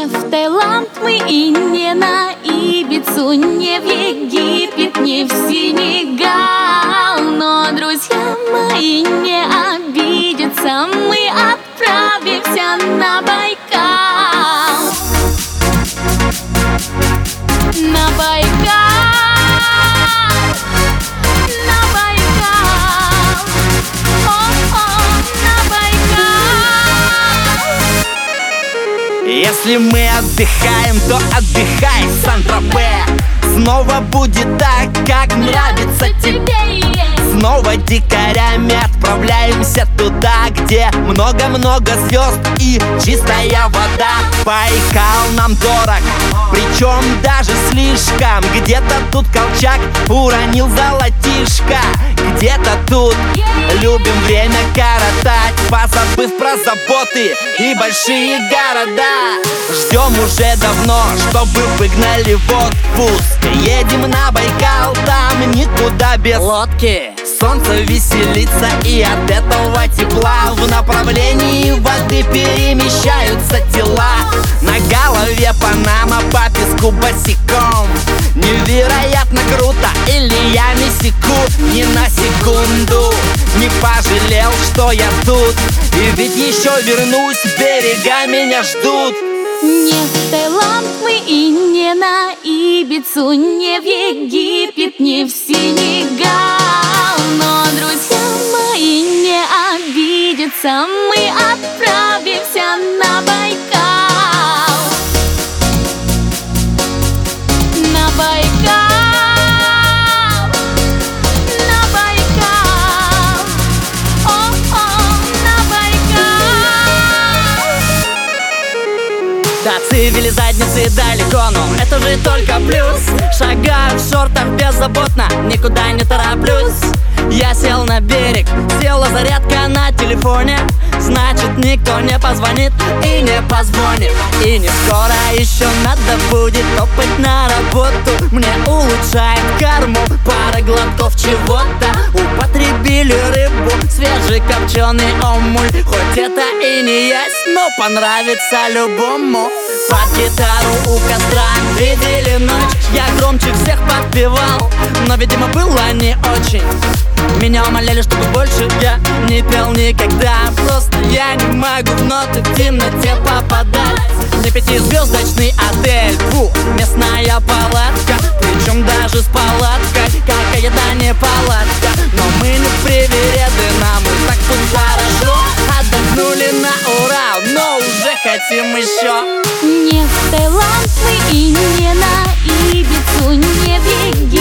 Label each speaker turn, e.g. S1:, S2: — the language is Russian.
S1: Не в Таиланд мы и не на Ибицу, не в Египет, не в Сенегал. Но друзья мои не обидятся, мы отправимся на Байкал. На Байкал, на Байкал, о-о, на Байкал.
S2: Если мы отдыхаем, то отдыхай, Сан-Тропе. Снова будет так, как нравится тебе. Снова дикарями отправляемся туда, где много-много звезд и чистая вода. Байкал нам дорог, причем даже слишком. Где-то тут Колчак уронил золотишко, где-то тут любим время коротать, позабыв про заботы и большие города. Ждем уже давно, чтобы выгнали в отпуск. Едем на Байкал, там никуда без лодки. Солнце веселится, и от этого тепла в направлении воды перемещаются тела. На голове Панама, по песку босиком. Невероятно круто, или я не секу ни на секунду. Не пожалел, что я тут, и ведь еще вернусь, берега меня ждут.
S1: Не в Таиланд мы и не на Ибицу, не в Египет, не в Сенегал. Но друзья мои не обидятся, мы отправимся на Байкал. На Байкал, на Байкал, о-о, на Байкал.
S3: До цивилизации далеко, но это же только плюс. Шагаю в шортах беззаботно, никуда не тороплюсь. Я сел на берег, села зарядка на телефоне. Значит, никто не позвонит и не позвонит. И не скоро еще надо будет топать на работу. Мне улучшает карму пара глотков чего-то. Употребили рыбу, свежекопченый омуль. Хоть это и не есть, но понравится любому. Под гитару у костра видели ночь. Я громче всех подпевал, но, видимо, было не очень. Меня умоляли, чтобы больше я не пел никогда. Просто я не могу в ноты в темноте попадать. Не пятизвездочный отель, местная палатка, причем даже с палаткой. Какая-то не палатка, но мы не привереды, нам и так тут хорошо. Отдохнули на ура, но уже хотим еще.
S1: Не в Таиланд мы и не на Ибицу, не в Египет,